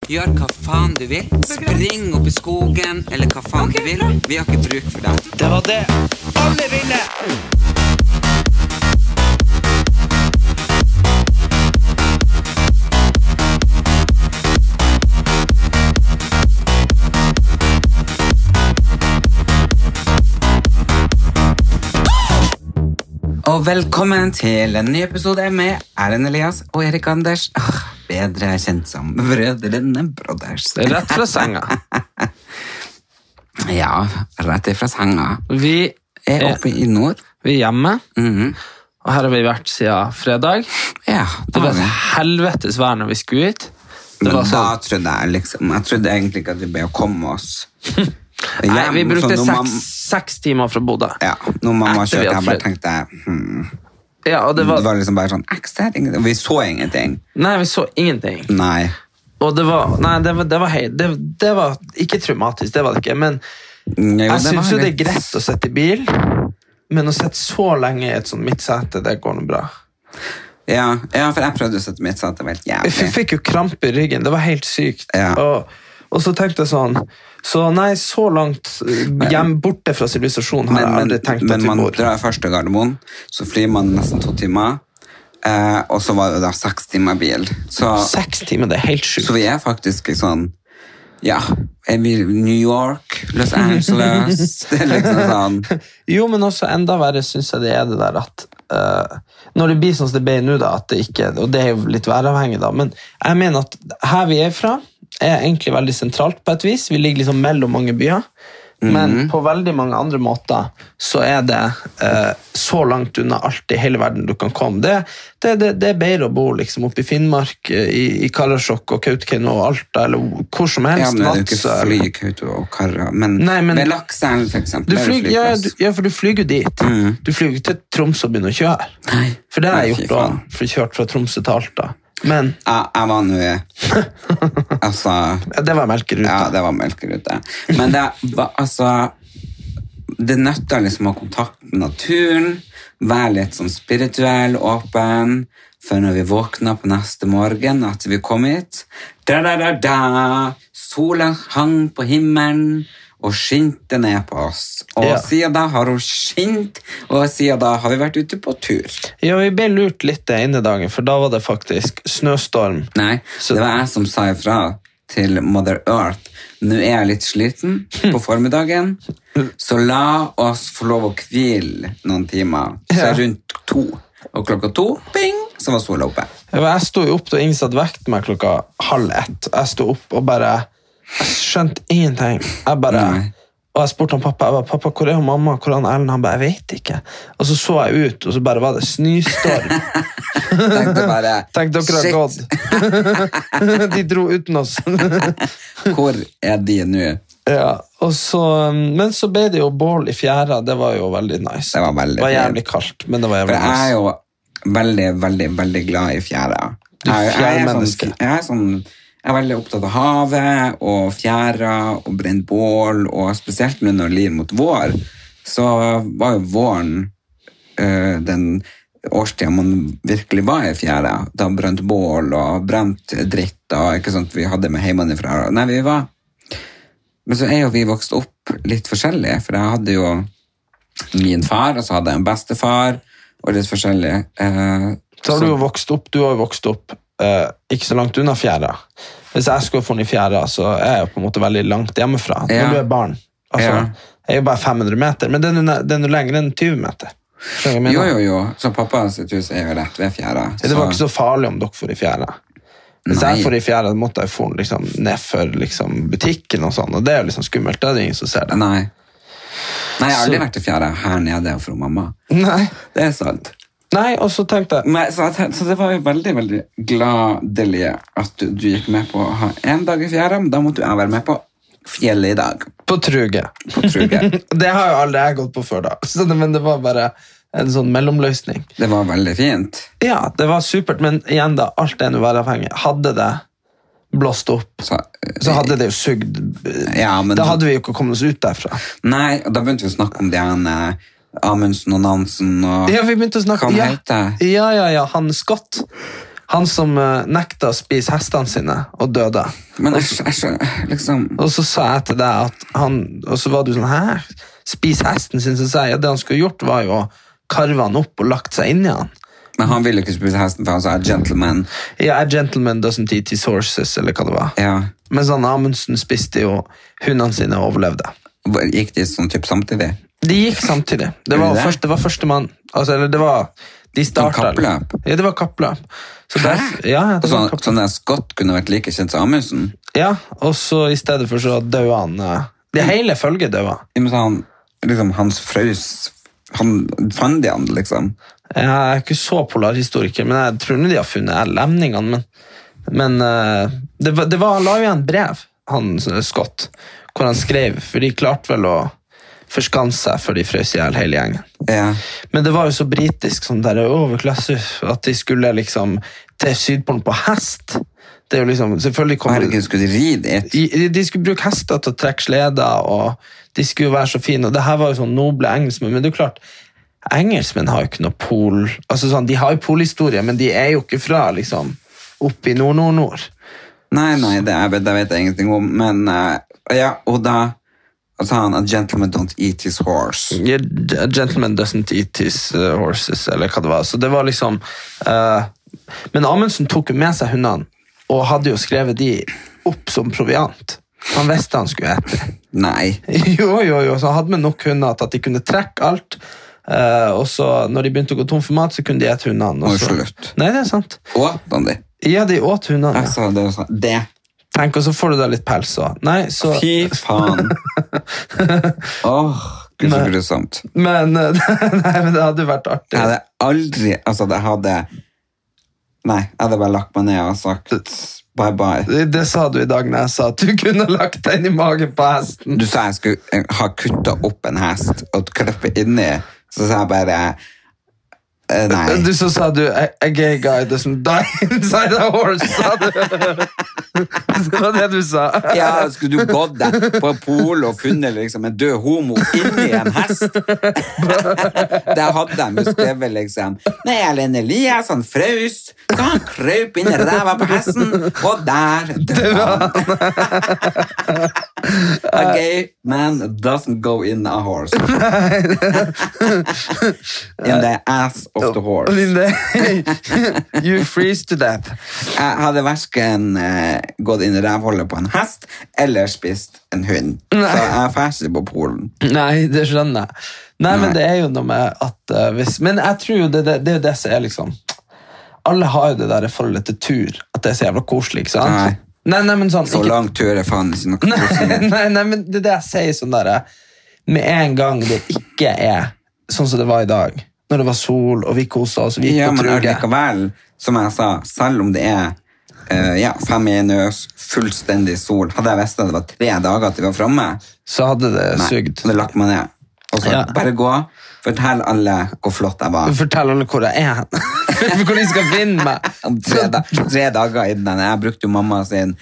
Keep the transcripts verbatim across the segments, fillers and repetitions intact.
Gjør hva faen du vil. Spring opp i skogen, eller hva faen okay, du vil. Vi har ikke bruk for det. Det var det alle ville! Og velkommen til en ny episode med Erlend Elias og Erik Anders. Åh, bedre kjent som Brødrene Brothers. Rett fra senga. Ja, rett fra senga. Vi er oppe i nord. Vi er hjemme. Mm-hmm. Og her har vi vært siden fredag. Ja, det var helvetes vær når vi skulle ut. Det Men var da sånn... trodde jeg liksom, jeg trodde egentlig ikke at vi ble å komme oss. Nei, hjem, vi brukte seks, man... seks timer fra Bodø. Ja, når mamma kjørte, jeg bare tenkte hmm. ja, og det, var... det var liksom bare sånn ekstra, og vi så ingenting. Nei, vi så ingenting. Nei. Og det var, nei, det var, det var, hei, det, det var ikke traumatisk, det var det ikke, men jo, jeg synes jo det er greit å sette i bil, men å sette så lenge i et sånt midtsete, det går noe bra. Ja, ja, for jeg prøvde å sette midtsete, det var helt jævlig. Jeg fikk jo krampe i ryggen, det var helt sykt. Ja. Og, og så tenkte jeg sånn, så nei, så langt hjem borte fra sivilisasjonen har jeg aldri tenkt men, at vi bor. Men man drar først til Gardermoen, så flyr man nesten to timer, eh, og så var det da seks timer bil. Så, seks timer, det er helt sykt. Så vi er faktisk sånn, ja, er vi New York, Los Angeles, det er liksom sånn. Jo, men også enda verre synes jeg det er det der at, uh, når det blir sånn som det ble nå da, at det ikke, og det er jo litt væravhengig da, men jeg mener at her vi er fra, er egentlig veldig sentralt på et vis. Vi ligger liksom mellom mange byer, mm-hmm. men på veldig mange andre måter så er det eh, så langt unna alt i hele verden du kan komme. Det, det, det, det er bedre å bo liksom oppe i Finnmark, i, i Karasjok og Kautokeino og Alta, eller hvor som helst. Ja, men det er jo ikke fly i Kautokeino og Karra, men, Nei, men ved Lakselv for eksempel. Du flyg, ja, du, ja, for du flyger dit. Mm. Du flyger til Tromsø og begynner å kjøre. Nei. For det har jeg Nei, gjort da, for kjørt fra Tromsø til Alta. Men ja, jeg var nå altså, ja, det var melkerute. Ja, det var melkerute. Men det var altså det nøtter liksom å ha kontakt med naturen, være litt sånn spirituell, åpen, for når vi våkner på neste morgen at vi kom hit, da da da da, solen hang på himmelen og skinte ned på oss. Og ja. Siden da har hun skint, og siden da har vi vært ute på tur. Ja, vi ble lurt litt det ene dagen, for da var det faktisk snøstorm. Nei, så det var jeg som sa ifra til Mother Earth. Nå er jeg litt sliten på formiddagen, så la oss få lov å hvile noen timer. Så ja. Rundt to, og klokka to, bing, så var sola oppe. Ja, jeg stod jo opp da Ingen satt vekt meg klokka halv ett. Jeg stod opp og bare... Jeg skjønte ingenting. Jeg bare, og jeg spurte han pappa, jeg bare, pappa, hvor er hun mamma, hvor er han Ellen? Han bare, jeg vet ikke. Og så så jeg ut, og så bare var det snøstorm. Tenkte bare, Tenkte dere har gått. De dro uten oss. Hvor er de nå? Ja, og så, men så ble det jo bål i fjæra, det var jo veldig nice. Det var veldig Det var jævlig kaldt, men det var jævlig nice. For jeg er jo veldig, veldig, veldig glad i fjæra. Du er fjærmenneske. Jeg er sånn... Jeg er veldig opptatt av havet og fjæra og brent bål, og spesielt nå når det lir mot vår, så var jo våren øh, den årstiden man virkelig var i fjæra. Da brent bål og brent dritt, og ikke sånn at vi hadde med hjemmefra. Nei, vi var... Men så er jo vi vokst opp litt forskjellig, for jeg hadde jo min far, og så hadde jeg en bestefar, og litt forskjellig. Uh, så har du jo vokst opp, du har jo vokst opp Uh, ikke så langt unna fjæra. Hvis jeg skulle få den i fjæra, så er jeg jo på en måte veldig langt hjemmefra. Ja. Når du er barn. Altså, ja. Jeg er jo bare fem hundre meter, men den er jo lenger enn tyve meter. Jo, jo, jo. Så pappa sitt hus er jo rett ved fjæra. Så... Det var ikke så farlig om dere får i fjæra. Hvis Nei. jeg får i fjæra, måtte jeg få den liksom, ned for liksom, butikken og sånn, og det er jo liksom skummelt, det er ingen som ser det. Nei. Nei, jeg har aldri så... vært i fjæra her nede fra mamma. Nei. Det er sant. Nei, og så tenkte jeg... Nei, så, så det var jo veldig, veldig gladelig at du, du gikk med på å ha en dag i fjæra, men da måtte jeg være med på fjellet i dag. På Truge. På Truge. Det har jo aldri jeg gått på før da, så det, men det var bare en sånn mellomløsning. Det var veldig fint. Ja, det var supert, men igjen da, alt er noe væravhengig. Hadde det blåst opp, så, så hadde det jo sugd. Ja, men da hadde vi jo ikke kommet oss ut derfra. Nei, og da begynte vi å snakke om det ene... Amundsen og Nansen og... Ja, vi begynte å snakke... Hva ja, heter ja, ja, ja, han Scott. Han som uh, nekta å spise hestene sine og døde. Men jeg, jeg, jeg liksom... Og så sa jeg til deg at han, og så var du sånn, hæ? Spis hesten sin, så sa jeg, ja, det han skulle gjort var jo å karve han opp og lagt seg inn i han. Men han ville ikke spise hesten, for han sa, a gentleman. Ja, a gentleman doesn't eat his horses, eller hva det var. Ja. Men sånn, Amundsen spiste jo hundene sine og overlevde. Gikk de sånn typ samtidig? De gikk samtidig. Det var, det? Først, det var første mann. Altså, eller det var... De startet. Kappløp? Ja, det var kappløp. Så der, ja, det så, var kappløp. Sånn at Scott kunne vært like kjent som Amundsen? Ja, og så i stedet for så døde han. Det hele følget døde. Ja, men så han, liksom, hans frøs, han fant de han, liksom? Jeg er ikke så polarhistoriker, men jeg tror de har funnet lemningene, men, men det, var, det var, han la jo igjen brev, han Scott, hvor han skrev, for de klarte vel å forskanse seg for de frøs ihjel hele gjengen. Ja. Men det var jo så britisk, sånn der overklasse, at de skulle liksom til Sydpolen på hest. Det er jo liksom, selvfølgelig kommer... Herregud, skulle de ride et? De, de skulle bruke hester til å trekke sleder, og de skulle jo være så fine, og det her var jo sånn noble engelskmenn, men det er jo klart, engelskmenn har jo ikke noe pol, altså sånn, de har jo polhistorie, men de er jo ikke fra, liksom, oppe i nord-nord-nord. Nei, nei, det, jeg vet, det vet jeg ingenting om, men, uh, ja, og da, og så han, a gentleman don't eat his horse. Yeah, a gentleman doesn't eat his uh, horses, eller hva det var, så det var liksom, uh, men Amundsen tok jo med seg hundene, og hadde jo skrevet de opp som proviant. Han visste han skulle ete. Nei. Jo, jo, jo, så hadde vi nok hunder at de kunne trekke alt, uh, og så når de begynte å gå tom for mat, så kunne de ete hundene. Og slutt. Nei, det er sant. Åt han de? Ja, de åt hundene. Altså, det er sånn, det. Tenk, og så får du da litt pels også. Nei, så... Fy faen. Åh, oh, gud så grusomt. Men, nei, men det hadde vært artig. Jeg hadde aldri, altså det hadde, nei, jeg hadde bare lagt meg ned og sagt bye bye. Det, det sa du i dag når jeg sa at du kunne lagt deg inn i magen på hesten. Du sa jeg skulle ha kuttet opp en hest og klippe inni, så sa jeg bare, eh, nei. Du så sa du, a, a gay guy doesn't die inside a horse, sa du. Det var det du sa. Ja, skulle du gått deg på pol og funnet liksom en død homo inni en hest? Der hadde de skrevet liksom, nei, Erlend Elias, han frøs, så han krøp inn i ræva på hesten, og der døde han. A gay man doesn't go in a horse. In the ass of the horse. You freeze to death. Jeg hadde hverken eh, gått inn i rævholdet på en hest eller spist en hund. Nei. Så jeg er ferdig på Polen. Nei, det skjønner jeg. Nei, Nei. Men det er jo noe med at uh, hvis, men jeg tror jo det, det, det er jo det som er liksom, alle har jo det der forholdet til tur, at det er så jævla koselig, ikke sant? Nei. Nei, nei, men sånn, så ikke... langt tur er faen ikke noe koselig. Nei, nei, nei, men det er det jeg sier sånn der, med en gang det ikke er sånn som det var i dag, når det var sol, og vi koset oss, og vi gikk ja, på truge. Ja, men likevel, som jeg sa, selv om det er uh, ja, fem minus, fullstendig sol, hadde jeg visst at det var tre dager at de var fremme, så hadde det sugd. Nei, hadde lagt meg ned. Og så ja. Bare gå, fortell alle hvor flott jeg var. Fortell alle hvor jeg er. Hvor de skal finne meg. tre, da, tre dager i den. Jeg brukte jo mamma sin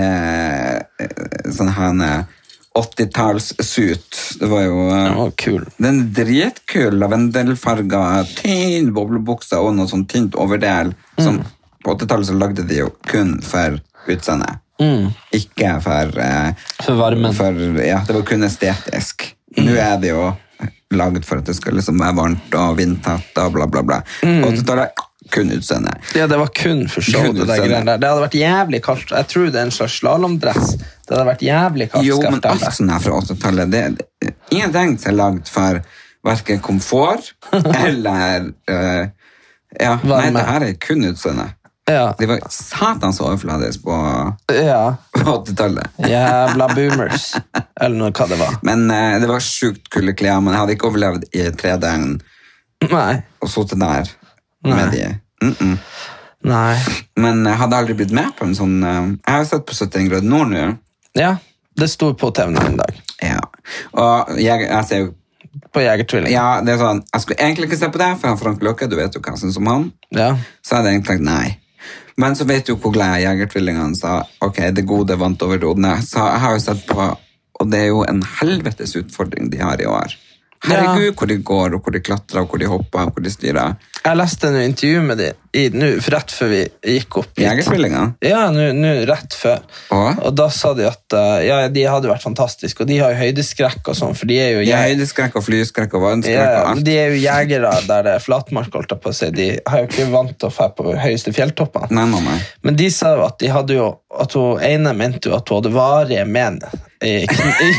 eh, sånn her åttitalls-suit. Det var jo eh, oh, kul. Den dritkul lavendelfarga tynn boblebuksa og noe sånn tynt overdel. Mm. Som, på åttitallet så lagde de jo kun for utseendet. Mm. Ikke for, eh, for varmen. For, ja, det var kun estetisk. Mm. Nå er det jo laget for at det skal liksom være varmt og vindtatt og bla bla bla. Mm. Og det er kun utseende. Ja, det var kun for show, kun det, der der. Det hadde vært jævlig kaldt. Jeg tror det er en slags slalomdress. Det hadde vært jævlig kaldt. Jo, men alt sånn her fra åttitallet, det er ingenting som er laget for hverken komfort eller uh, ja, Varme. Nei, det her er kun utseende. Ja. De var satans overfladisk på ja. åttitallet. Jævla boomers. Eller noe hva det var. Men uh, det var sjukt kule klær, men jeg hadde ikke overlevd i tre døgn. Nei. Og suttet der Nei. Med de. Mm -mm. Nei. Men jeg hadde aldri blitt med på en sånn uh, jeg har sett på syttien grader nord nå. Ja, det sto på T V en dag. Ja. Og jeg, jeg ser jo på Jegertvilling. Ja, det er sånn, jeg skulle egentlig ikke se på det, for han Frank Løkke, du vet jo hva jeg synes om han. Ja. Så hadde jeg egentlig sagt nei. Men så vet du hvor glad Jegertvillingene sa, ok, det gode vant over det onde. Så jeg har jo sett på, og det er jo en helvetes utfordring de har i år. Herregud, hvor de går, og hvor de klatrer, og hvor de hopper, og hvor de styrer. Jeg leste en intervju med de i, nu, rett før vi gikk opp. Jegertvillinger? Ja, nå rett før. Og? og da sa de at ja, de hadde vært fantastiske, og de har jo høydeskrekk og sånn, for de er jo... Jeg... Ja, høydeskrekk og flyskrekk og vannskrekk ja, og alt. De er jo jegere der det er flatmark, holdt jeg på å si. De har jo ikke vant til å fære på høyeste fjelltoppene. Nei, nei, nei. Men de sa jo at de hadde jo, at hun ene mente jo at hun hadde varige men i, i,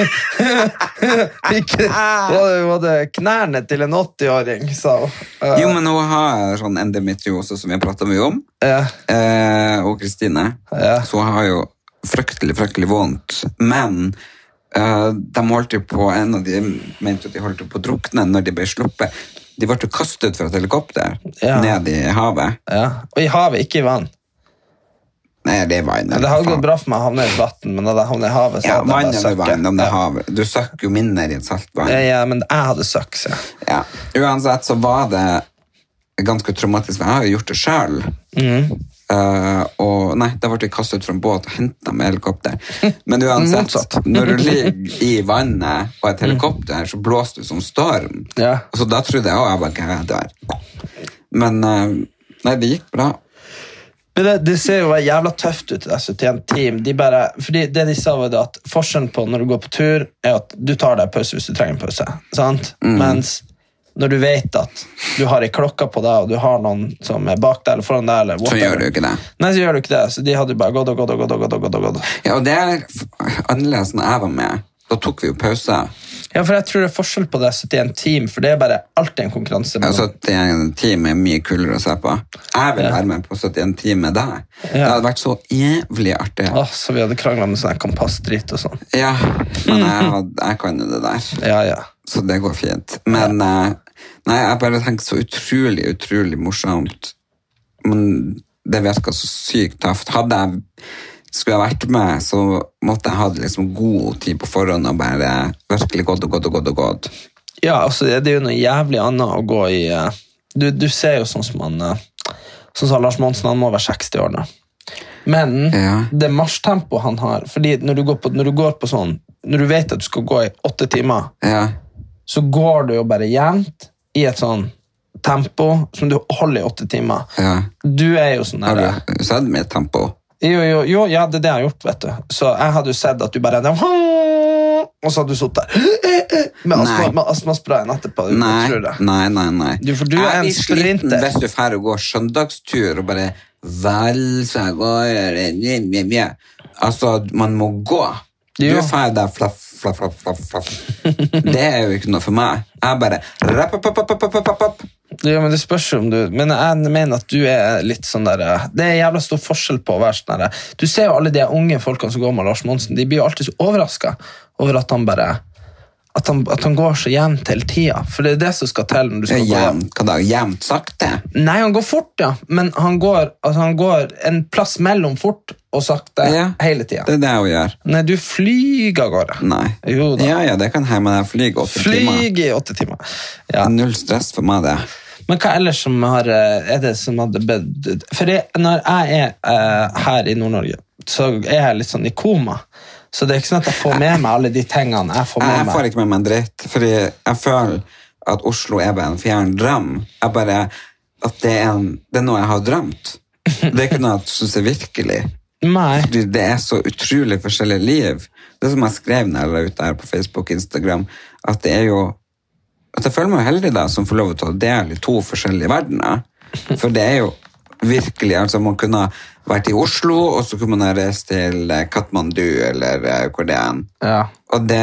ikke, hun hadde knærne til en åtti-åring, sa hun. Uh, jo, men hun har sånn endometriose som vi har pratet mye om, ja. eh, og Kristine, ja. så hun har jo fryktelig, fryktelig vondt, men uh, de holdt jo på, en av de mente at de holdt på å drukne når de ble sluppet. De ble kastet fra et helikopter ja. ned i havet. Ja, og i havet, ikke i vann. Nei, det er vann. Det har gått bra for meg å havne i et vatten, men da jeg havner i havet, så ja, hadde jeg bare søkket. Vann, om det er havet. Du søkker jo mindre i et saltvann. Ja, ja, men jeg hadde søkt, så. Ja. Uansett så var det ganske traumatisk. Jeg har jo gjort det selv. Mm. Uh, og nei, da ble jeg kastet fra en båt og hentet med helikopter. Men uansett, når du ligger i vannet og et helikopter, så blåser du som storm. Ja. Og så da trodde jeg, å, jeg bare ikke dør. Men uh, nei, det gikk bra. Men det, det ser jo jævla tøft ut altså, til en team. De bare, fordi det de sa var det at forskjellen på når du går på tur, er at du tar deg pause hvis du trenger en pause. Sant? Mm. Mens når du vet at du har en klokka på deg, og du har noen som er bak deg eller foran deg, eller whatever. Så gjør du ikke det. Nei, så gjør du ikke det. Så de hadde bare gått og gått og gått og gått og gått og gått. Ja, og det er annerledes når jeg var med. Da tok vi jo pause. Ja, for jeg tror det er forskjell på det syttien team, for det er bare alltid en konkurranse. Ja, syttien team er mye kulere å se på. Jeg vil ja. være med på syttien team med deg. Ja. Det hadde vært så jævlig artig. Åh, så vi hadde kranglet med sånn kompassdritt og sånn. Ja, men jeg, had, jeg kan jo det der. Ja, ja. Så det går fint. Men ja. nei, jeg bare tenker så utrolig, utrolig morsomt. Men det virker så sykt tøft. Hadde jeg skulle jeg vært med, så måtte jeg ha liksom god tid på forhånd og bare virkelig gått og gått og gått og gått. Ja, altså det er jo noe jævlig annet å gå i. Du, du ser jo sånn som han, sånn som Lars Monsen, han må være seksti år nå. Men ja. det marsjtempo han har, fordi når du, går på, når du går på sånn, når du vet at du skal gå i åtte timer, ja. så går du jo bare jevnt i et sånn tempo som du holder i åtte timer. Ja. Du er jo sånn der... Har du sett med tempo? Jo, jo, jo, ja, det er det jeg har gjort, vet du. Så jeg hadde jo sett at du bare og så hadde du suttet der med, astma, med astmasprayen etterpå. Nei, nei, nei, nei. Du, for du er en sprinter. Hvis du fer og går søndagstur og bare vel, så jeg går altså, man må gå. Du er ferdig der, flaff, flaff, flaff, flaff, flaff. Det er jo ikke noe for meg. Jeg bare rapp, rapp, rapp, rapp, rapp, rapp. Ja, men det spørs om du... Men jeg mener at du er litt sånn der... Det er jævla stor forskjell på å være sånn der... Du ser jo alle de unge folkene som går med Lars Monsen, de blir jo alltid så overrasket over at han bare... At han, at han går så jevnt hele tiden. For det er det som skal til når du skal jevnt, gå... Hva da? Jevnt sakte? Nei, han går fort, ja. Men han går, altså, han går en plass mellom fort og sakte ja, hele tiden. Det er det hun gjør. Nei, du flyger av gårde. Nei. Jo da. Ja, ja, det kan jeg, men jeg flyger åtte Flyg timer. Flyger i åtte timer. Ja. Null stress for meg, det. Men hva ellers som har... Er det som hadde... For jeg, når jeg er uh, her i Nord-Norge, så er jeg litt sånn i koma. Så det er ikke sånn at jeg får med meg alle de tingene jeg får med meg. Jeg får ikke med meg en dritt, fordi jeg føler at Oslo er bare en fjern drøm. Jeg bare, at det er, en, det er noe jeg har drømt. Det er ikke noe jeg synes er virkelig. Nei. Fordi det er så utrolig forskjellige liv. Det som jeg skrev når jeg la ut der på Facebook og Instagram, at det er jo, at jeg føler meg heldig da, som får lov til å dele i to forskjellige verdener. For det er jo virkelig, altså man kunne vært i Oslo, og så kunne man ha reist til Kathmandu, eller hvor det er. Ja. Og det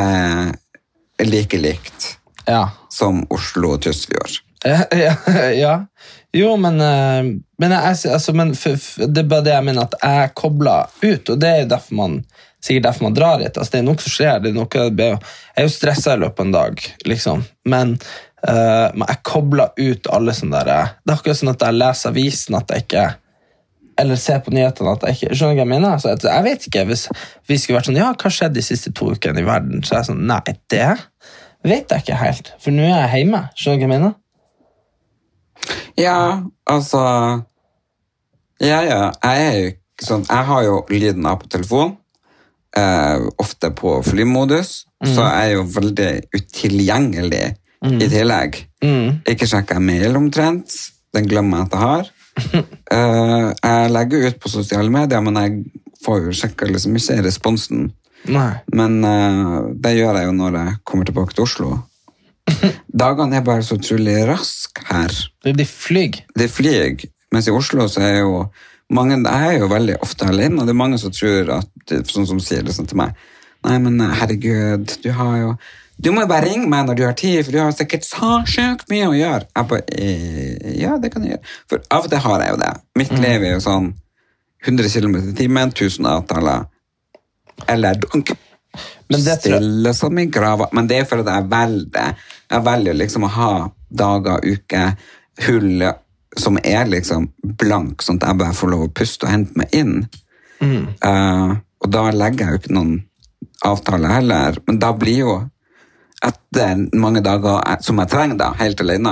er like likt ja. som Oslo og Tysfjord. Ja, ja, ja. Jo, men, men, jeg, altså, men for, for, det er bare det jeg mener, at jeg kobler ut, og det er derfor man, sikkert derfor man drar hit. Altså, det er noe som skjer, det er noe, jeg er jo stresset i løpet av en dag, liksom. Men Uh, men jeg kobler ut alle sånne der. Det er akkurat sånn at jeg leser avisen at jeg ikke, eller ser på nyhetene at jeg ikke, skjønner du hva jeg mener? Altså, jeg vet ikke, hvis vi skulle vært sånn, ja, hva skjedde de siste to ukene i verden? Så er jeg sånn, nei, det vet jeg ikke helt, for nå er jeg hjemme, skjønner du hva jeg mener? Ja, altså ja, ja, jeg er jo ikke sånn, jeg har jo lyden av på telefon, eh, ofte på flymodus, mm. så er jeg jo veldig utilgjengelig mm. i tillegg. Mm. Ikke sjekker jeg mail omtrent, den glemmer jeg at jeg har. uh, jeg legger ut på sosiale medier, men jeg får jo sjekket liksom ikke responsen. Nei. Men uh, det gjør jeg jo når jeg kommer tilbake til Oslo. Dagene er bare så utrolig rask her. De flyg. De flyg, mens i Oslo så er jo mange, jeg er jo veldig ofte alene, og det er mange som tror at, sånn som sier det sånn til meg, nei, men herregud, du har jo du må jo bare ringe meg når du har tid, for du har sikkert så sjukt mye å gjøre. Jeg bare, ja, det kan jeg gjøre. For av og til har jeg jo det. Mitt mm. liv er jo sånn hundre kilometer i timen, tusen avtaler, eller dunk. Stille som i grava. Men det er for at jeg velger. Jeg velger liksom å ha dager, uke, hull som er liksom blank, sånn at jeg bare får lov å puste og hente meg inn. Mm. Uh, og da legger jeg jo ikke noen avtaler heller, men da blir jo etter mange dager som jeg trenger da, helt alene,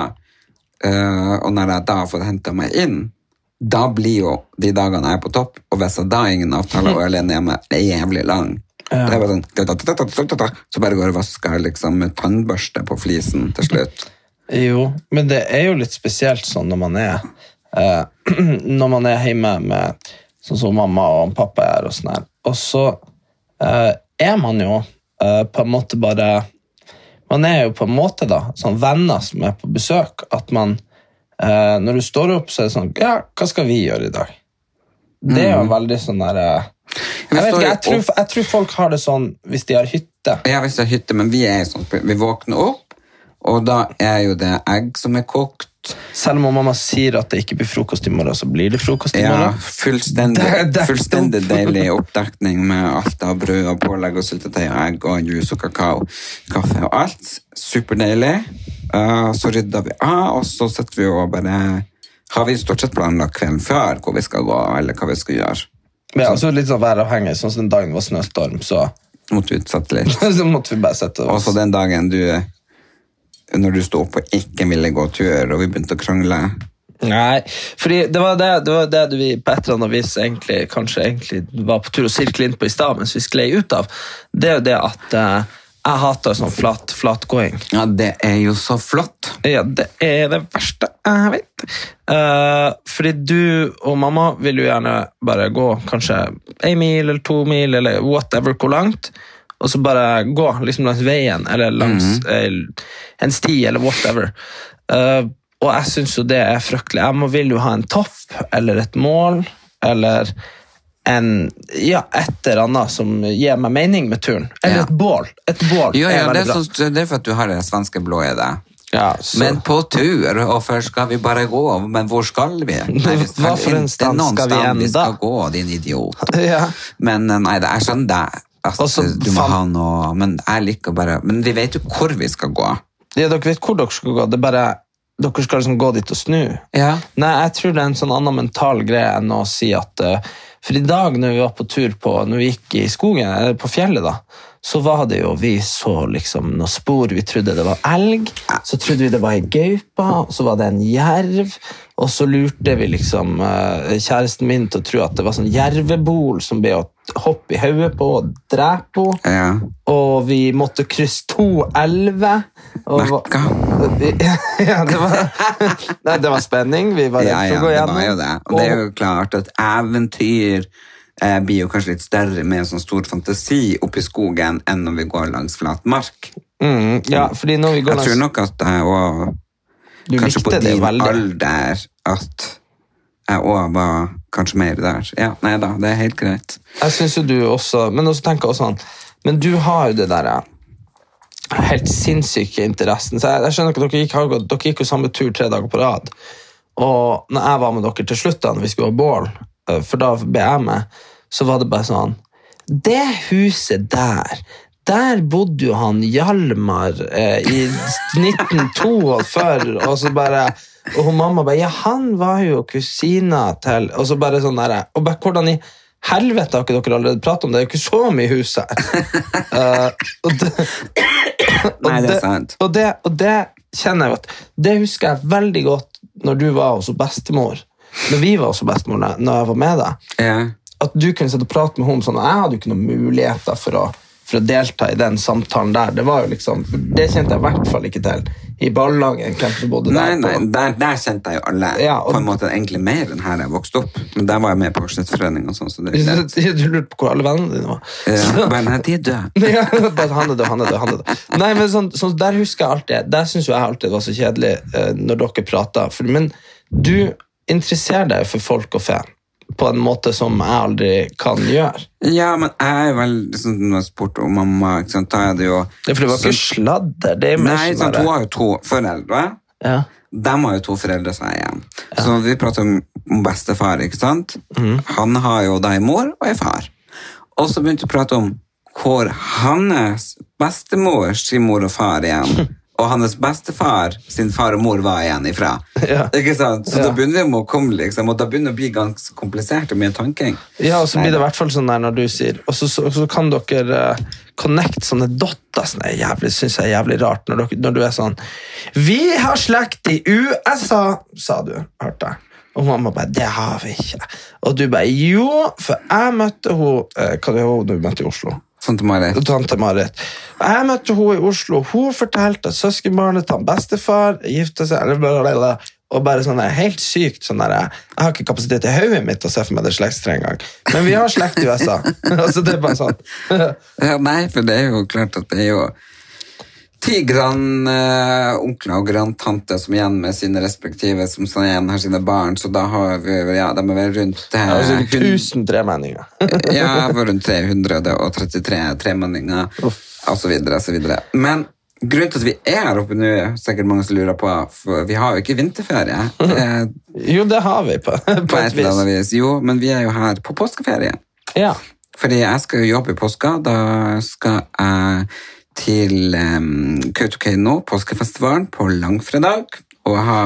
uh, og når jeg da har fått hentet meg inn, da blir jo de dagene jeg er på topp, og hvis jeg da ingen avtaler og er alene hjemme, det er jævlig lang. Ja. Det er bare sånn, så bare går jeg og vasker liksom, med tannbørste på flisen til slutt. Jo, men det er jo litt spesielt sånn når man er uh, når man er hjemme med sånn som mamma og pappa er og sånn her, og så uh, er man jo uh, på en måte bare man er jo på en måte da, sånn venner som er på besøk, at man, eh, når du står opp, så er det sånn, ja, hva skal vi gjøre i dag? Det er jo veldig sånn der, eh, jeg vet ikke, jeg tror, jeg tror folk har det sånn hvis de har hytte. Ja, hvis de har hytte, men vi er sånn, vi våkner opp, og da er jo det egg som er kokt. Selv om mamma sier at det ikke blir frokost i morgen, så blir det frokost i morgen. Ja, fullstendig, fullstendig deilig oppdekning med alt av brød og pålegg og syltetøy og egg og juice og kakao, kaffe og alt. Superdeilig. Uh, så rydder vi av, og så setter vi jo bare, har vi stort sett planlagt kvelden før hvor vi skal gå, eller hva vi skal gjøre. Ja, så litt sånn væravhengig, sånn som den dagen var snøstorm, så måtte vi utsette litt. Så måtte vi bare sette oss. Og så den dagen du når du stod opp og ikke ville gå tur, og vi begynte å krangle? Nei, fordi det var det, det, var det du vi på et eller annet vis egentlig, kanskje egentlig var på tur å sirkle inn på i sted, mens vi sklei ut av. Det er jo det at uh, jeg hater sånn flat, flatgåing. Ja, det er jo så flott. Ja, det er det verste jeg vet. Uh, fordi du og mamma vil jo gjerne bare gå kanskje en mil eller to mil, eller whatever, hvor langt, og så bare gå liksom langs veien, eller langs mm-hmm. en sti, eller whatever. Uh, og jeg synes jo det er fryktelig. Jeg må, vil jo ha en topp, eller et mål, eller en, ja, et eller annet som gir meg mening med turen. Eller ja. et bål. Et bål jo, ja, er det, er så, det er for at du har det svenske blå i det. Ja, så. Men på tur, og først skal vi bare gå, men hvor skal vi? Nei, vi Hva for en stand skal vi enda? Vi skal gå, din idiot. Ja. Men nei, det er sånn det at Også, du må fan... ha noe, men jeg liker bare, men vi vet jo hvor vi skal gå. Ja, dere vet hvor dere skal gå, det er bare, dere skal liksom gå dit og snu. Ja. Nei, jeg tror det er en sånn annen mental greie enn å si at, for i dag når vi var på tur på, når vi gikk i skogen, eller på fjellet da, så var det jo, vi så liksom noen spor, vi trodde det var elg, så trodde vi det var en gaupa, og så var det en jerv, og så lurte vi liksom uh, kjæresten min til å tro at det var sånn jervebol som ble å hoppe i hodet på og drepe på, ja. og vi måtte krysse to elver. Merka. Ja, det var, nei, det var spenning, vi var rett for ja, ja, å gå gjennom. Det var jo det, og det er jo klart at eventyr eh, blir jo kanskje litt større med en sånn stor fantasi oppe i skogen enn når vi går langs flat mark. Mm, ja, fordi når vi går jeg langs... tror nok at jeg var kanskje på din alder at jeg også var kanskje mer der. Ja, nei da, det er helt greit. Jeg synes jo du også, men også tenker jeg også sånn, men du har jo det der helt sinnssyke interessen, så jeg, jeg skjønner ikke, dere gikk, dere gikk jo samme tur tre dager på rad, og når jeg var med dere til slutt da, når vi skulle ha bål, for da ble jeg med, så var det bare sånn, det huset der, der bodde jo han Hjalmar eh, i nitten toogfyrre, og så bare, og hun mamma bare, ja, han var jo kusina til, og så bare sånn der, og bare hvordan i helvete har ikke dere allerede pratet om det, det er jo ikke så mye hus her. uh, og, det, og, Nei, det det, er sant. og, det, og det kjenner jeg at, det husker jeg veldig godt når du var hos bestemor, når vi var hos bestemor, når jeg var med deg. Ja. at du kunne sitte og prate med henne sånn, jeg hadde jo ikke noen muligheter for å, for å delta i den samtalen der. Det var jo liksom, det kjente jeg i hvert fall ikke til i Ballangen. Nei, nei, der, der kjente jeg jo alle ja, og, på en måte egentlig mer enn her jeg vokste opp. Men der var jeg med på Årsrettsforening og sånn. Så det er du, du lurte på hvor alle vennene dine var. Ja, men nei, de er døde. Ja, han er død, han er død, han er død. Nei, men sånn, sånn, der husker jeg alltid, der synes jo jeg alltid det var så kjedelig eh, når dere prater. For, men du interesserer deg for folk og fe på en måte som jeg aldri kan gjøre. Ja, men jeg er vel sånn, når jeg spurte om mamma, ikke sant, da er det jo... Det er for det var ikke sladder, det er mer nei, sånn, hun har jo to foreldre. Ja. De har jo to foreldre, sa jeg igjen. Ja. Så vi prater om bestefar, ikke sant? Mm. Han har jo da en mor og en far. Og så begynte vi å prate om hvor hans bestemor sin mor og far igjen, og hans bestefar sin far og mor var igjen ifra. Ja. Ikke sant? Så ja. Da begynner vi med å komme, liksom, og da begynner det å bli ganske komplisert og mye tanking. Ja, og så blir det i hvert fall sånn der når du sier, og så, så, så kan dere uh, connect sånne dotter, sånn er jævlig, synes jeg er jævlig rart, når, dere, når du er sånn, vi har slekt i U S A, sa du, hørte jeg. Og mamma bare, det har vi ikke. Og du bare, jo, for jeg møtte hun, uh, hva det var du møtte i Oslo? Tante Marit. Tante Marit. Jeg møtte henne i Oslo. Hun fortalte at søskenbarnet til bestefar gifte seg, blablabla, og bare sånn der, helt sykt sånn der, jeg har ikke kapasitet i hodet mitt å se for meg det slektstre en gang. Men vi har slekt i U S A. Altså, det er bare sånn. Ja, nei, for det er jo klart at det er jo ti grannonkler og granntanter som igjen med sine respektive, som sånn igjen har sine barn, så da har vi, ja, de er vel rundt... Eh, ja, altså tusen tremenninger. Ja, var rundt tre hundre trettitre tremenninger, og så videre, og så videre. Men grunnen til at vi er her oppe nå, sikkert mange som lurer på, for vi har jo ikke vinterferie. Eh, jo, det har vi på, på, på et eller annet vis. Jo, men vi er jo her på påskeferie. Ja. Fordi jeg skal jo jobbe i påska, da skal jeg... til um, Kautokeino, påskefestivalen på langfredag, og ha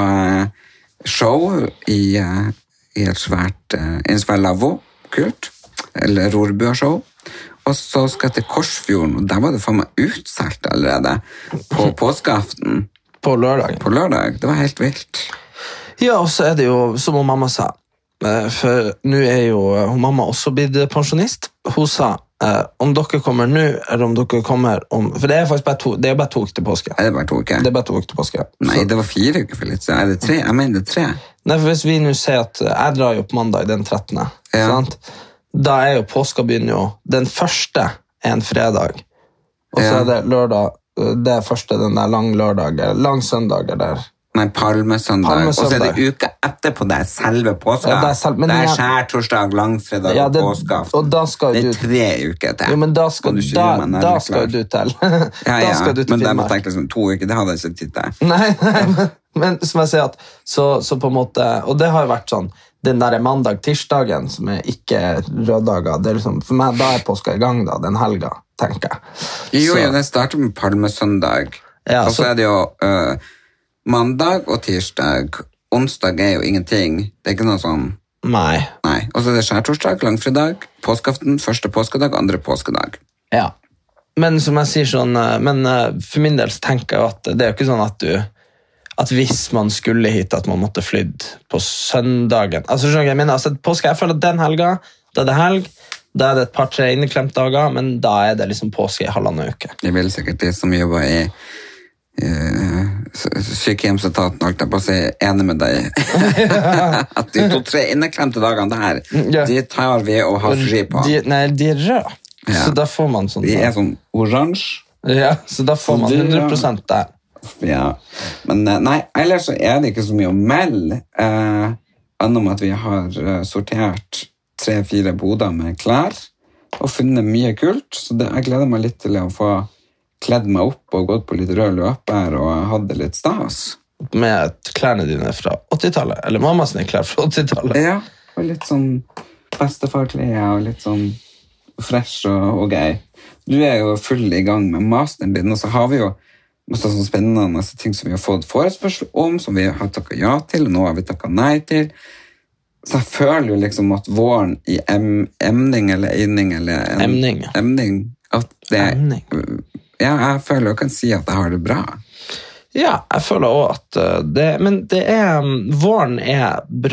show i, uh, i et svært uh, en svær lavvo, kult, eller rorbua-show. Og så skal jeg til Korsfjorden, og der var det for meg utselt allerede på påskeaften. På lørdag. På lørdag, det var helt vilt. Ja, og så er det jo, som mamma sa, for nå er jo mamma også blitt pensjonist. Hun sa, Uh, om dere kommer nå, eller om dere kommer om... For det er faktisk bare to, det er bare to uker til påske. Er det bare to uker? Det er bare to uker til påske. Nei, så. Det var fire uker for litt, så er det tre? Jeg mener det er tre. Nei, for hvis vi nå ser at jeg drar jo på mandag den trettende, ja. Sant? Da er jo påska begynner jo, den første er en fredag, og så ja. Er det lørdag, det er første den der lang lørdag, lang søndag der. Nei, palmesøndag, og så er det uka etterpå det er selve påska. Ja, det er, selv, det er jeg, skjærtorsdag, langfredag ja, det, og påskaaften. Det er tre uker til. Jo, men da skal, da, da skal du til. Ja, ja, skal du til men det må tenke liksom, to uker, det hadde jeg ikke tid til. Nei, nei, men, men som jeg sier at, så, så på en måte, og det har jo vært sånn, den der mandag-tirsdagen, som er ikke røddager, det er liksom, for meg da er påska i gang da, den helga, tenker jeg. Jo, så. Jo, det starter med palmesøndag, ja, og så, så er det jo... Uh, mandag og tirsdag. Onsdag er jo ingenting. Det er ikke noe sånn... Nei. Nei. Og så er det skjærtorsdag, langfredag, påskeaften, første påskedag, andre påskedag. Ja. Men som jeg sier sånn, men for min del så tenker jeg at det er jo ikke sånn at du, at hvis man skulle hit, at man måtte flydd på søndagen. Altså, skjønner jeg, jeg mener, altså, påske, jeg føler at den helga, da er det helg, da er det et par-tre inneklemt dager, men da er det liksom påske i halvandet uke. Det vil sikkert de som jobber i Uh, sykehjemsetaten holdt jeg på å si enig med deg at de to-tre inneklemte dagene der ja. De tar vi og har fri på de, nei, de er røde ja. Så da får man sånn de er sånn oransje ja, så da får man hundre prosent der ja. Men nei, ellers så er det ikke så mye å melde uh, annet at vi har uh, sortert tre-fire boder med klær og funnet mye kult så det, jeg gleder meg litt til å få kledd meg opp og gått på litt rød løp her og hadde litt stas. Med klærne dine fra åttitallet, eller mammas klær fra åttitallet. Ja, og litt sånn bestefarklær og litt sånn fresh og, og gøy. Du er jo full i gang med masteren din, og så har vi jo masse sånn spennende ting som vi har fått forespørsel om, som vi har takket ja til, og nå har vi takket nei til. Så jeg føler jo liksom at våren i em, emning eller eining eller en, emning. emning, at det emning. Ja, jeg føler jeg kan si at jeg har det bra. Ja, jeg føler også at det, men det er, våren er bra.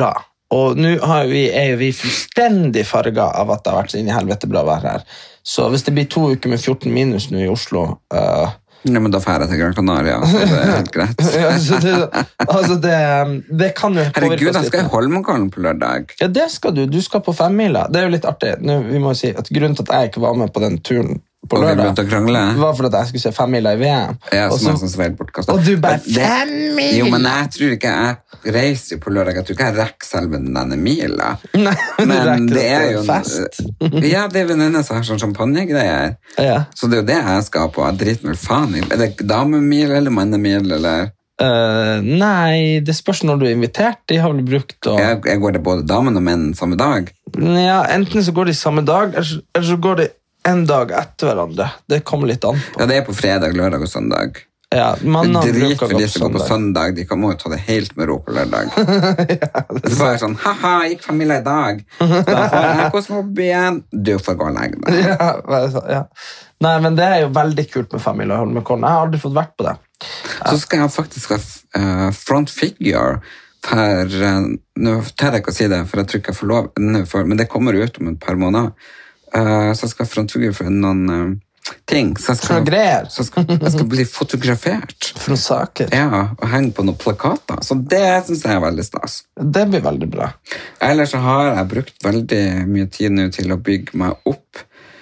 Og nå har vi, er jo vi fullstendig farget av at det har vært så inn i helvete bra vær her. Så hvis det blir to uker med fjorten minus nå i Oslo... Uh, Nei, men da får jeg til Gran Canaria, så det er helt greit. ja, så det, altså det, det kan jo påvirke Herregud, oss litt. jeg skal i Holmenkollen på lørdag. Ja, det skal du. Du skal på femmila. Det er jo litt artig. Nå, vi må jo si at grunnen til at jeg ikke var med på den turen på Og vi lørdag, begynte å krangle. var for at jeg skulle se femmila i V M. Ja, og, som er så, sånn svært bortkastet. og du bare, Men det- femmila! Jo, men jeg tror ikke jeg reiser på lørdag. Jeg tror ikke jeg rekker selve denne mila. Nei, men, Men men det er jo en- fest. Ja, det er venninne som har sånn champagnegreier. Ja. Så det er jo det jeg skal på. Jeg driter vel faen i. Er det damemil eller mannemil, eller? Uh, nei, det spørs når du er invitert. De har vel brukt å... Jeg, jeg går det både damen og menn samme dag. Ja, enten så går de samme dag, eller så, eller så går de en dag etter hverandre. Det kommer litt an på. Ja, det er på fredag, lørdag og søndag. Ja, Det mannene er drit bruker for å gå de på som går på søndag. søndag. De kan må jo ta det helt med ro på lørdag. Det er bare sånn, haha, jeg gikk familie i dag. Da får jeg kose meg opp igjen. Du får gå og legge deg. Ja, bare så, ja. Nei, men det er jo veldig kult med familie Holmenkollen. Jeg har aldri fått vært på det. Så skal jeg faktisk ha uh, front figure for, uh, nå tør jeg ikke å si det, for jeg tror ikke jeg får lov, nå får- men det kommer ut om et par måneder. Uh, så jeg skal ha front figure for noen uh, ting. Så jeg For skal, noe greier. så jeg skal, jeg skal bli fotografert. For noen saker. Ja, og henge på noen plakater. Så det synes jeg er veldig stas. Det blir veldig bra. Ellers så har jeg brukt veldig mye tid nå til å bygge meg opp.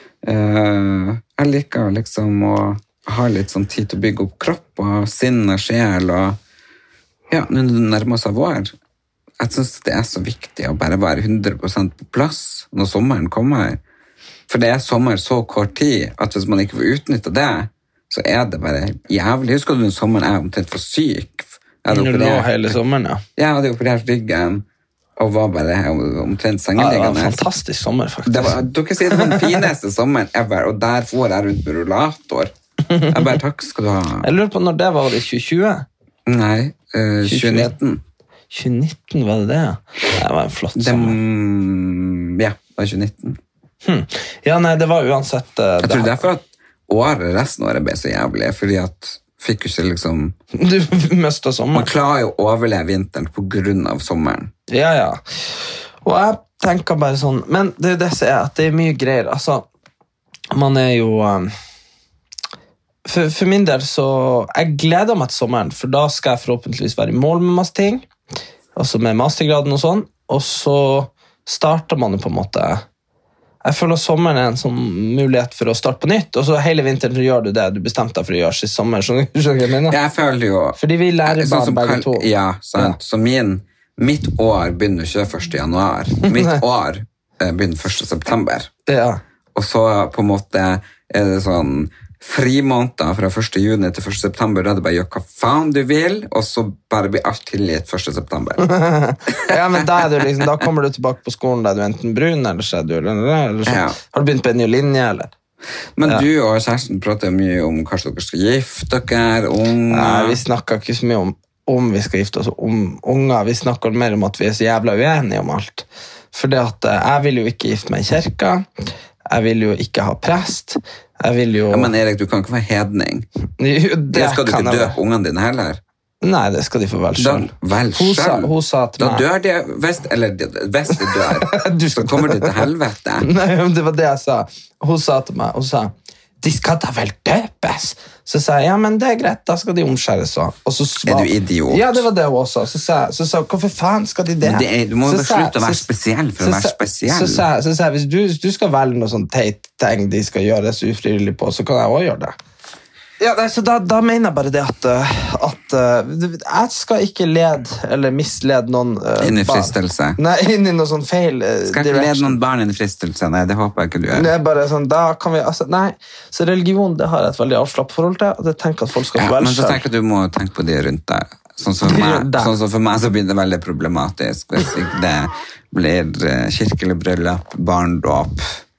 Uh, jeg liker liksom å ha litt sånn tid til å bygge opp kropp og sinn og sjel, og ja, nå når det nærmer seg vår. Jeg synes det er så viktig å bare være hundre prosent på plass når sommeren kommer. For det er sommer så kort tid at hvis man ikke får utnyttet det, så er det bare jævlig. Husker du den sommeren jeg omtrent var syk? Jeg hadde Du lå operert, hele sommeren, ja. jeg hadde operert ryggen og var bare omtrent Ja, det var en sengeliggende. fantastisk sommer, faktisk. Det var, dere sier det var den fineste sommeren ever, og der får jeg rundt med rullator. Jeg bare, takk skal du ha. Jeg lurer på når det var, var det tjue tjue? Nei, uh, tjue nitten. tjue nitten var det det? Det var en flott Det, sommer. ja, det var tjue nitten. Hm. Ja, nei, det var uansett uh, Jeg tror derfor at året, resten av året ble så jævlig, fordi at fikk jo ikke liksom... Du mistet Man sommeren. klarer jo å overleve vinteren på grunn av sommeren. Ja, ja. Og jeg tenker bare sånn, men det er det som er at det er mye greier. Altså, man er jo... Um, for, for min del så... Jeg gleder meg til sommeren, for da skal jeg forhåpentligvis være i mål med masse ting, altså med mastergraden og sånn, og så starter man jo på en måte... Jeg føler at sommeren er en sånn mulighet for å starte på nytt, og så hele vinteren så gjør du det du bestemte deg for å gjøre sist sommer. Skjønner du hva jeg mener? Jeg føler jo... Fordi vi lærer Sånn bare som begge Karl- to. Ja, sant. Så min, mitt år begynner ikke første januar. Mitt år eh, begynner første september. Ja. Og så på en måte er det sånn frimåneder fra første juni til første september, da er det bare gjør hva faen du vil, og så bare blir alt tilgitt første september. Ja, men da, er du liksom, da kommer du tilbake på skolen der du er enten brun, eller så er du eller, eller så. Ja. Har du begynt på en ny linje, eller? Men Ja. du og kjæresten prater jo mye om kanskje dere skal gifte dere, unge. Nei, vi snakker ikke så mye om, om vi skal gifte oss, om unger. Vi snakker mer om at vi er så jævla uenige om alt. For det at eh, jeg vil jo ikke gifte meg i kirka, jeg vil jo ikke ha prest, jeg vil jo... Ja, men Erik, du kan ikke være hedning. Jo, Det skal du kan ikke jeg døpe ungene dine heller. Nei, det skal de få vel Da, selv. vel Hun sa, selv. hun sa til Da meg... dør de, hvis, eller hvis de dør, Du så skal kommer de til helvete. Nei, men det var det jeg sa. Hun sa til meg, hun sa, de skal da vel døpes? Så sa jeg, ja, men det er greit, da skal de omskjæres. Så. Og så svar- Er du idiot? Ja, det var det hun også. Så sa jeg, så sa, jeg, hvorfor faen skal de det? Men det er, du må Så jo sa jeg- slutte å være så- spesiell for så å være sa- spesiell. Så sa jeg, så sa jeg, hvis du, hvis du skal velge noe sånn teit ting de skal gjøres ufrivillig på, så kan jeg også gjøre det. Ja, nei, så da, da mener jeg bare det at, uh, at uh, jeg skal ikke lede eller mislede noen uh, Inn i barn. fristelse. Nei, inn i noe sånn feil uh, Skal ikke lede noen barn inn i fristelse? Nei, det håper jeg ikke du gjør. Det er bare sånn, da kan vi, altså, nei, så religion, det har jeg et veldig avslappet forhold til, og det tenker at folk skal Ja, få men velge så selv. tenker jeg at du må tenke på de rundt deg. Sånn som, De meg, rundt deg. sånn som for meg så blir det veldig problematisk hvis ikke det blir eh, kirkelig bryllup, barndåp,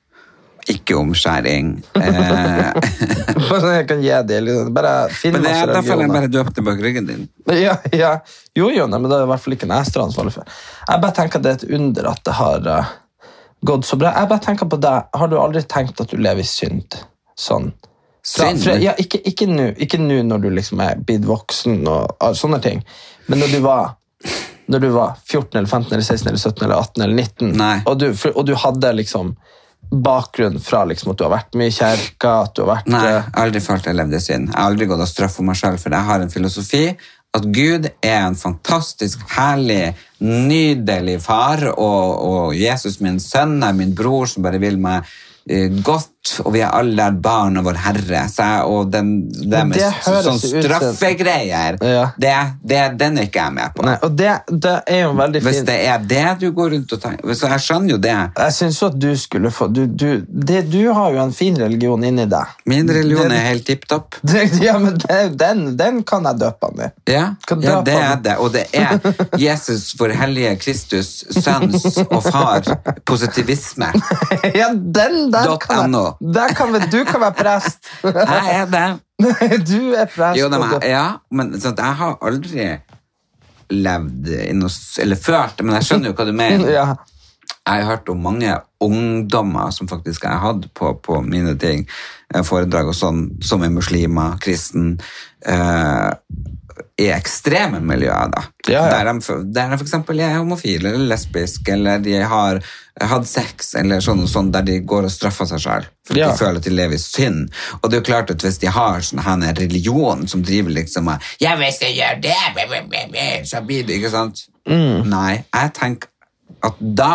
ikke omskjæring. Eh, Bare sånn jeg kan gi det, liksom, bare finne men det, masse da føler jeg religioner. bare døp til bak ryggen din. Ja, ja, jo, jo, nei, men det er i hvert fall ikke en ekstra ansvarlig for. Jeg bare tenker at det er et under at det har uh, gått så bra. Jeg bare tenker på deg, har du aldri tenkt at du lever i synd? Sånn. Fra, Synd? fra, ja, ikke, ikke nå ikke nå når du liksom er blitt voksen og, og sånne ting, men når du var når du var fjorten eller femten eller seksten eller sytten eller atten eller nitten, Nei. og du, for, og du hadde liksom bakgrunn fra liksom at du har vært mye i kjerka, at du har vært... Nei, jeg har aldri følt jeg levde synd. Jeg har aldri gått og straff for meg selv, for jeg har en filosofi at Gud er en fantastisk, herlig, nydelig far, og, og Jesus min sønn er min bror som bare vil meg eh, godt, og vi er alle barn av vår Herre. Så jeg, og den, det med det sånn straffegreier, ja. det, det, den er ikke jeg med på. Nei, og det, det er jo veldig fint. Hvis det er det du går rundt og tenker, så jeg skjønner jo det. Jeg synes jo at du skulle få, du, du, det, du har jo en fin religion inni deg. Min religion det, er helt tipptopp. Det, ja, men det, den, den kan jeg døpe han i. Ja, ja, det er det. Og det er Jesus for hellige Kristus, sønns og far, positivisme. Ja, den der kan jeg, der kan vi, du kan være prest. Jeg er det. Du er prest. Jo, men, ja, men sånn, jeg har aldri levd i noe, eller følt det, men jeg skjønner jo hva du mener. Ja. Jeg har hørt om mange ungdommer som faktisk jeg har hatt på, på mine ting, foredrag og sånn, som er muslimer, kristen, eh, i ekstreme miljøer da. Ja, ja. Der, de, der de for eksempel er homofile eller lesbisk, eller de har hatt sex, eller sånn og sånn, der de går og straffer seg selv, for ja. de føler at de lever i synd. Og det er jo klart at hvis de har sånn her religion som driver liksom ja, hvis jeg gjør det, så blir det, ikke sant? Mm. Nei, jeg tenker at da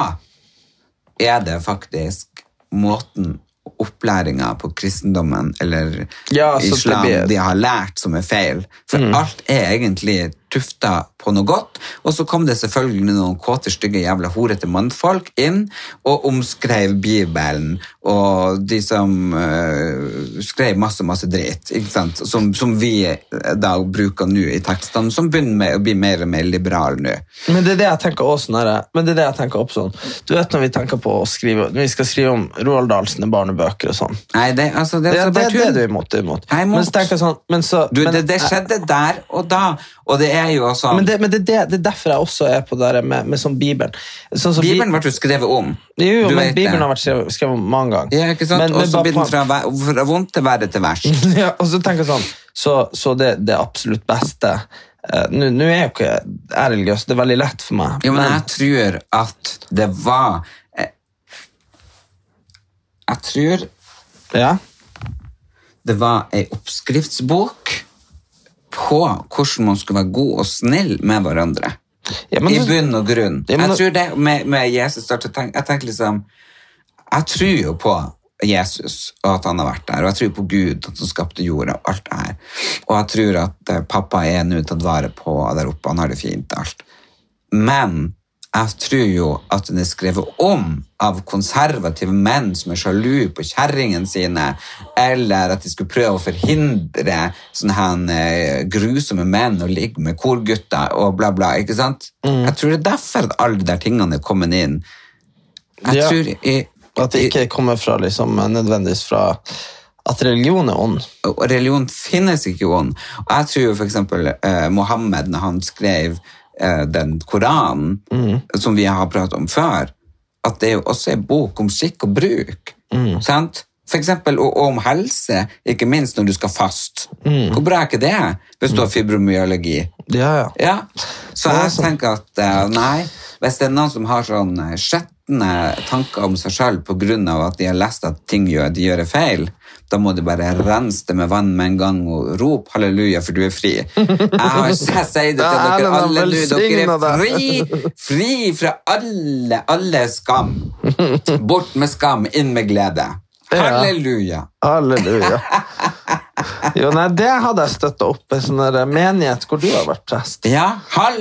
er det faktisk måten opplæringa på kristendommen eller ja, islam blir... de har lært som er feil. For mm. alt er egentlig tufta på noe godt, og så kom det selvfølgelig noen kåte, stygge, jævla horete mannfolk inn og omskrev Bibelen, og de som uh, skrev masse, masse dritt, ikke sant? Som, som vi da bruker nå i tekstene, som begynner med å bli mer og mer liberal nå. Men det er det jeg tenker også, nære. Men det er det jeg tenker opp sånn. Du vet når vi tenker på å skrive, når vi skal skrive om Roald Dahlsene barnebøker og sånn. Nei, det, altså, det, det, er det, det er du imot, det er imot. Jeg er imot. Men så tenker jeg sånn, men så... Du, men, det, det skjedde der og da, og det er jo også... Men det, men det, det, det er derfor jeg også er på det der med, med sånn Bibelen. Sånn som Bibelen ble jo skrevet om. Jo, jo du men Bibelen det. har vært skrevet, skrevet om mange ganger. Ja, ikke sant? Men, og så men blir den fra, fra vondt til verre til vers. Ja, og så tenker jeg sånn, så, så det, det absolutt beste... Uh, nå, nå er jo ikke jeg religiøs, det er veldig lett for meg. Jo, men, men jeg tror at det var... Eh, jeg tror... Ja? Det var en oppskriftsbok på hvordan man skulle være god og snill med hverandre. Ja, men, I bunn og grunn. Ja, men, jeg tror det med, med Jesus, jeg tenker, jeg tenker liksom... Jeg tror jo på Jesus, og at han har vært der, og jeg tror på Gud, at han skapte jorda, og alt det her. Og jeg tror at pappa er nå tatt vare på der oppe, han har det fint, alt. Men jeg tror jo at den er skrevet om av konservative menn som er sjalu på kjerringen sine, eller at de skulle prøve å forhindre sånne her grusomme menn å ligge med korgutter og bla bla, ikke sant? Mm. Jeg tror det er derfor at alle de der tingene er kommet inn. Jeg ja. tror... Jeg, At det ikke kommer fra liksom, nødvendigvis fra at religion er ånd. Religion finnes ikke ånd. Og jeg tror jo for eksempel eh, Mohammed, når han skrev eh, den Koranen, mm. som vi har pratet om før, at det er jo også en bok om skikk og bruk. Mm. Sant? For eksempel og, og om helse, ikke minst når du skal fast. Mm. Hvor bra er ikke det hvis du har fibromyalgi? Ja, ja. Ja. Så jeg tenker at eh, nei, hvis det er noen som har sånn skjøtt tanker om seg selv på grunn av at de har lest at ting gjør, de gjør feil, da må de bare rense det med vann med en gang og rop halleluja, for du er fri. Jeg har sagt det til dere alle nå, dere er fri, fri fra alle, alle skam. Bort med skam, inn med glede. Halleluja. Halleluja. Jo, nei, det hadde jeg støttet opp en sånn der menighet hvor du har vært prest. Ja,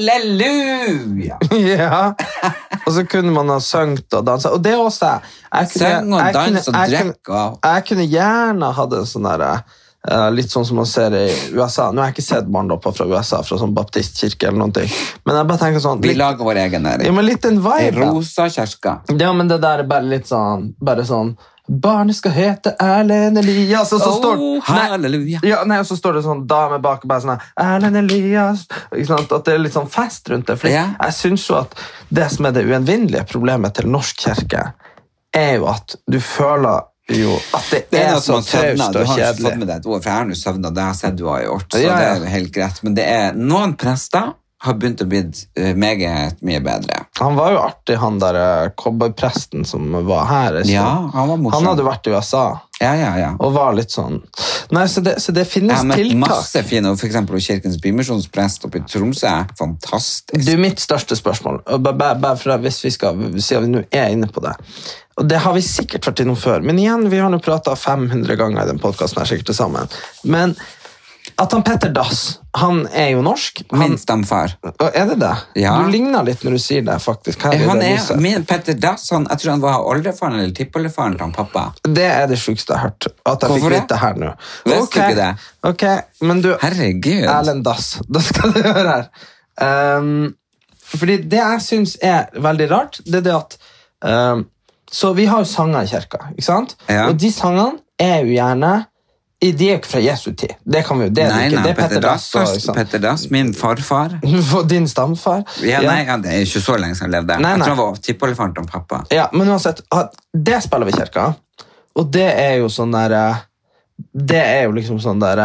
halleluja! Ja, og så kunne man ha søngt og danset, og det også jeg kunne, Søng og dans og drekk jeg, jeg kunne gjerne hatt en sånn der uh, litt sånn som man ser i U S A. Nå har jeg ikke sett barndopper fra U S A, fra sånn baptistkirke eller noen ting, men jeg bare tenker sånn vi litt, lager vår egen her. Ja, men litt en vibe. Rosa kjerska. Ja, men det der er bare litt sånn, bare sånn barnet skal hete Erlend Elias, og så oh, står halleluja. Nei, ja, nei, og så står det sånn dame bak og bare sånn Erlend Elias, ikke sant? At det er litt sånn fest rundt det, for ja. Jeg synes jo at det som er det uenvinnelige problemet til norsk kirke er jo at du føler jo at det, det er, er så traust og kjedelig. Du har ikke fått med deg et ord, for jeg har jo søvnet, det har jeg sett du har gjort, så ja, ja. Det er jo helt greit, men det er noen prester har begynt å bli uh, meget mye bedre. Han var jo artig, han der uh, cowboypresten som var her. Så. Ja, han var morsom. Han hadde vært i U S A. Ja, ja, ja. Og var litt sånn... Nei, så det, så det finnes tiltak. Jeg har møtt masse fine, for eksempel Kirkens Bymisjonsprest oppe i Tromsø. Fantastisk. Du, mitt største spørsmål, bare for at hvis vi skal, siden vi nå er inne på det, og det har vi sikkert vært innom før, men igjen, vi har nå pratet fem hundre ganger i den podcasten her sikkert sammen, men at han Petter Dass, han er jo norsk. Han, min stamfar. Er det det? Ja. Du ligner litt når du sier det, faktisk. Hva er det han det er, min Petter Dass, han, jeg tror han var oldefaren eller tippoldefaren til han pappa. Det er det sjukeste jeg har hørt. At jeg Hvorfor fikk det? vite her nå. Visste Ok, ikke det? ok, men du... Herregud. Erlend Dass, da skal du høre her. Um, fordi det jeg synes er veldig rart, det er det at... Um, så vi har jo sanger i kirka, ikke sant? Ja. Og de sangene er jo gjerne... De er ikke fra Jesu tid. Det kan vi jo... Det er Nei, ikke. nei, Det er Petter Dass, også, Petter Dass, min farfar. For din stamfar. Ja, nei, ja, det er ikke så lenge siden han levde. Nei, nei. Jeg tror han var tippoldefaren til han pappa. Ja, men uansett, det spiller vi i kirka, og det er jo sånn der... Det er jo liksom sånn der...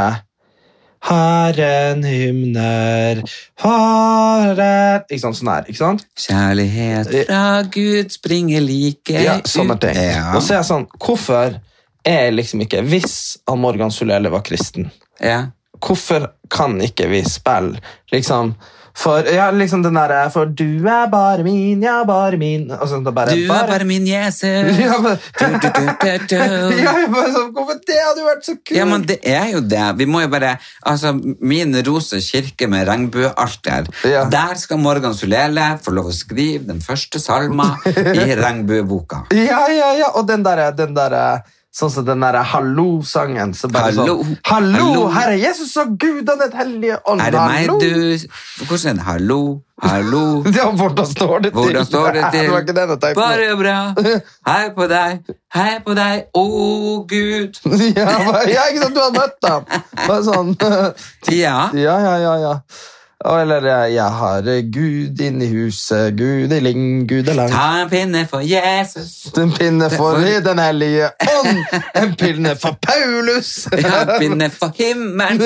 Herren hymner, Herren... Ikke sant, sånn her, ikke sant? Kjærlighet fra Gud springer like Ja, sånne ting. Ja. Og så er jeg sånn, hvorfor er liksom ikke, hvis han Morgan Sulele var kristen, Ja. hvorfor kan ikke vi spille, liksom, for, ja, liksom den der, for du er bare min, ja, bare min, og sånn, det er bare, Du er bare min Jesus. ja, men, Du, du, du, du, du. ja, jeg bare sånn, hvorfor det hadde vært så kult? Ja, men det er jo det. Vi må jo bare, altså, min Rose kirke med regnbuealter, Ja. der skal Morgan Sulele få lov å skrive den første salma i regnbueboka. Ja, ja, ja, og den der, den der, sånn som den der Hallo-sangen, så bare Hallo, sånn, Hallo, hallo. Herre Jesus og Gud og den hellige ånd, Er det meg hallo. du? Hvordan er det? Hallo, hallo. Ja, hvordan står det til? Hvordan står det til? Det var ikke den jeg tenkte på. Bare bra. Hei på deg, hei på deg, å Gud. Ja, bare- ja, ikke sant, du har møtt ham. Bare sånn. Ja. Ja, ja, ja, ja. Og eller, jeg har Gud inn i huset, Gud i ling, Gud er lang. Ta en pinne for Jesus. En pinne for for- den hellige ånd, en pinne for Paulus. Ja, en pinne for himmelen.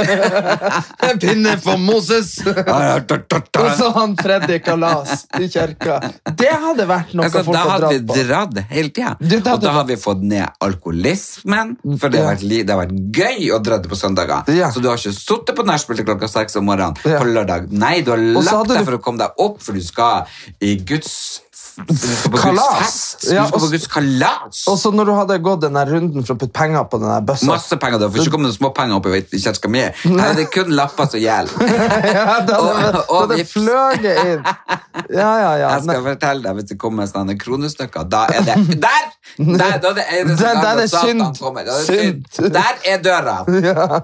En pinne for Moses. Og så han Freddy Kalas i kirka. Det hadde vært noe Altså, folk da har hadde vi dratt på. dratt hele tida. Det hadde Og da vært- har vi fått ned alkoholismen, for det har Ja. vært, li- det har vært gøy å dra det på søndager. Ja. Så du har ikke suttet på nachspiel til klokka seks om morgenen Ja. på lørdag. Nei, du har Og så lagt hadde deg du- for å komme deg opp, for du skal i Guds du skal på Kalas. Guds fest. Du Ja, skal og- på Guds kalas. Og så når du hadde gått den der runden for å putte penger på den der bøssa. Masse penger, da, for ikke komme noen små penger opp i kjerka mi. Her er det kun lapper som gjelder. Ja, det hadde, Og- det og hadde vips. fløget inn. Ja, ja, ja. Jeg skal fortelle deg, hvis det kommer sånne kronestykker, da er det Der! Der, da er det eneste Der- der gang er at Satan synd. kommer. Da er det synd. Synd. Der er døra.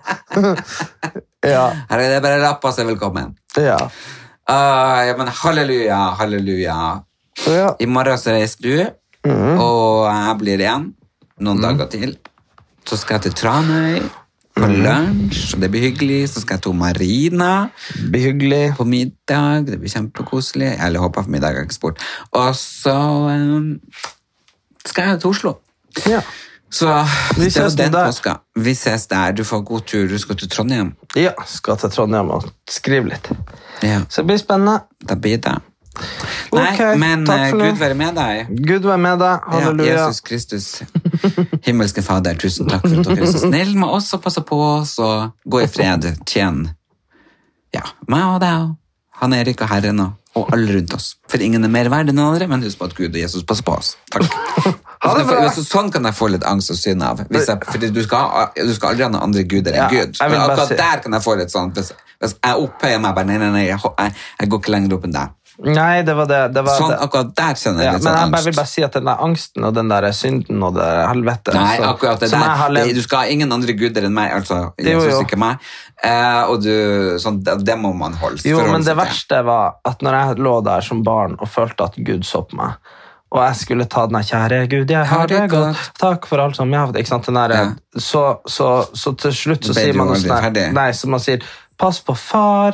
Ja, Her er det bare lapper som er velkommen. ja. Ah, ja, men halleluja, halleluja. Ja. I morgen så reiser du, Mhm. og jeg blir igjen noen dager til. Så skal jeg til Tranøy på Mhm. lunsj, og det blir hyggelig. Så skal jeg til Marina Det blir hyggelig. på middag. Det blir kjempekoselig. Eller håper på middag, eksport. Og så um, skal jeg til Oslo. Ja. Så Vi det var ses den der. påska. Vi ses der. Du får god tur. Du skal til Trondheim. Ja, skal til Trondheim og skrive litt. Ja, Så det blir spennende. da blir det. Nei, Ok, men takk eh, for nå. Gud være med deg. Gud være med deg. Ja, Halleluja. Jesus Kristus, himmelske Fader, tusen takk for at dere er så snill med oss og passer på oss og gå i fred, tjen. Ja, meg og deg og han Erik og Herren og, og alle rundt oss. For ingen er mer verd enn andre, men husk på at Gud og Jesus passer på oss. Takk. Ha det bra. Så, sånn kan jeg få litt angst og synd av. Hvis jeg, fordi du skal, du skal aldri ha noen andre guder enn Ja, Gud. jeg vil Men bare akkurat si- der kan jeg få litt sånn, hvis, hvis jeg opphøyer meg, bare nei, nei, nei, jeg, jeg, jeg går ikke lenger opp enn deg. Nei, det var det. det, var Sånn, det. akkurat der kjenner jeg Ja, litt men sånn jeg bare angst. vil bare si at den der angsten og den der synden og det helvete Nei, så- akkurat det som jeg har der. levd- Det, du skal ha ingen andre guder enn meg, altså. Jo, Jesus, jo. ikke meg. Eh, og du, sånn, det, det må man holde. Jo, forholde men det seg til. verste var at når jeg lå der som barn og følte at Gud så på meg, og jeg skulle ta den her, kjære Gud, jeg har det godt, takk for alt som jeg har fått, ikke sant, den der, Ja. så, så, så til slutt så Ble sier du man noe aldri sånn her- ferdig? nei, så man sier, pass på far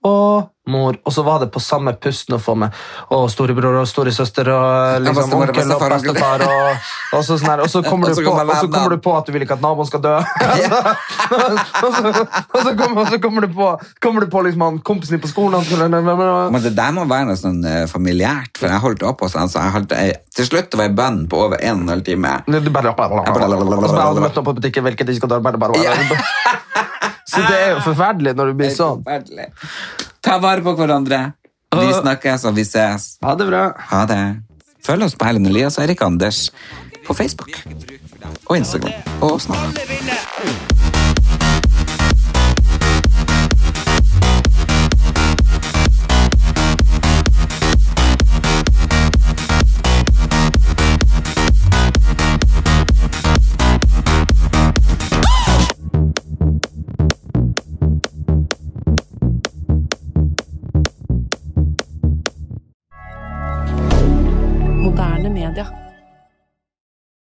og mor, og så var det på samme pusten å få med og storebror og storesøster og liksom, Ja, onkel og bestefar og, og, så sånn her, og så kommer du på, og så kommer du på at du vil ikke at naboen skal dø. og, så, og, så kommer, og så kommer du på, kommer du på liksom, han kompisen din på skolen. Men det der må være noe sånn uh, familiært, for jeg holdt opp hos han, så jeg holdt, jeg, til slutt var jeg bønn på over en og en halv time. Du bare, og så har jeg møtt opp på butikken, hvilket de skal da bare, bare, bare. Så det er jo forferdelig når du blir sånn. Ta vare på hverandre. Vi snakkes og vi ses. Ha det bra. Ha det. Følg oss på Erlend Elias og Erik Anders på Facebook og Instagram og Snap. Moderne media.